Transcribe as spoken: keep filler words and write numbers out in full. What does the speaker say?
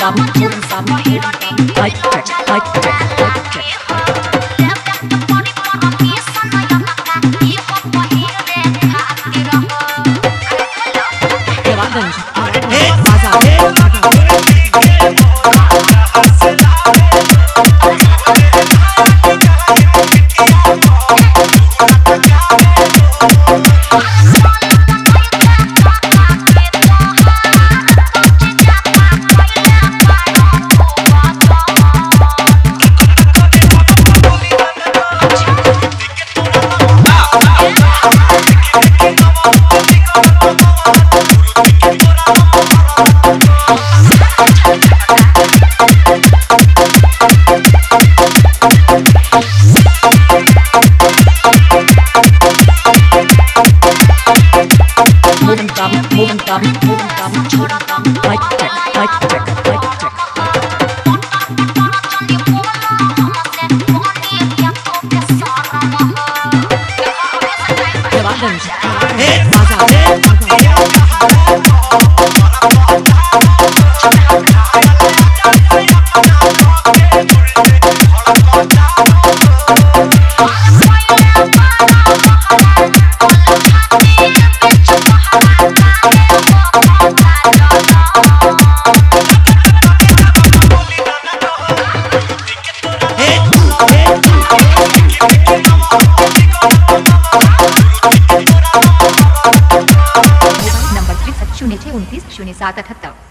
stop, wouldn't stop, like check, like check, like check. Devaganj moving stop, moving stop, moving stop, like check, like check, like check. Devaganj number त्रेसठ शून्य छः उनतीस शून्य सात अठहत्तर।